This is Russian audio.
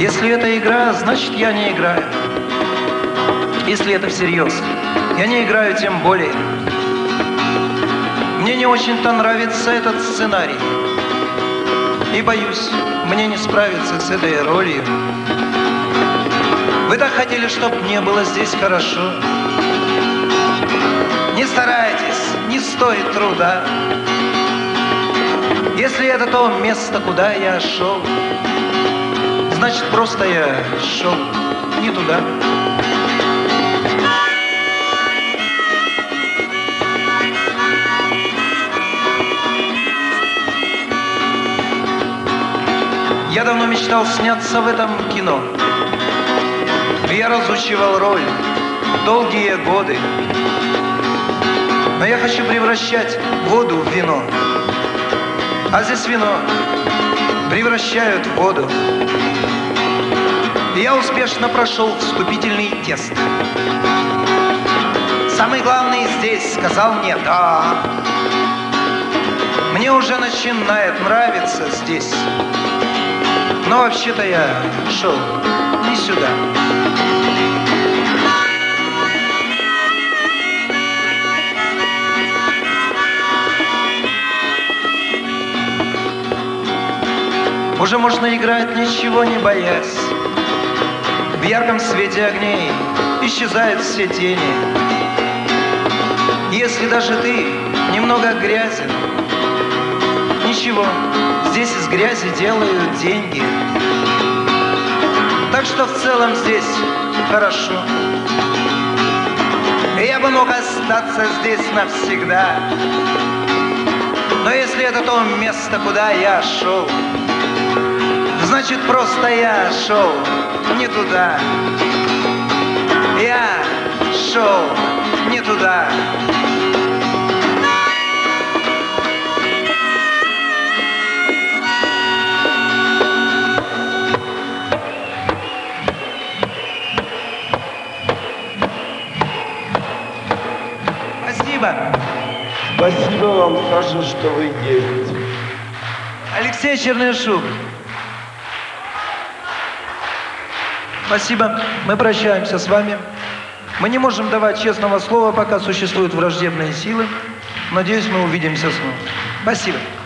Если это игра, значит, я не играю. Если это всерьез, я не играю тем более. Мне не очень-то нравится этот сценарий. И боюсь, мне не справиться с этой ролью. Вы так хотели, чтоб мне было здесь хорошо. Не старайтесь, не стоит труда. Если это то место, куда я шел, значит, просто я шел не туда. Я давно мечтал сняться в этом кино. Я разучивал роль долгие годы. Но я хочу превращать воду в вино. А здесь вино превращают в воду. И я успешно прошел вступительный тест. Самый главный здесь сказал мне «да». Мне уже начинает нравиться здесь. Но вообще-то я шел не сюда. Уже можно играть, ничего не боясь. В ярком свете огней исчезают все тени. Если даже ты немного грязен, ничего, здесь из грязи делают деньги. Так что в целом здесь хорошо. Я бы мог остаться здесь навсегда. Но если это то место, куда я шел, значит, просто я шел не туда. Я шел не туда. Спасибо. Спасибо вам, Саша, что вы есть. Алексей Чернышук. Спасибо. Мы прощаемся с вами. Мы не можем давать честного слова, пока существуют враждебные силы. Надеюсь, мы увидимся снова. Спасибо.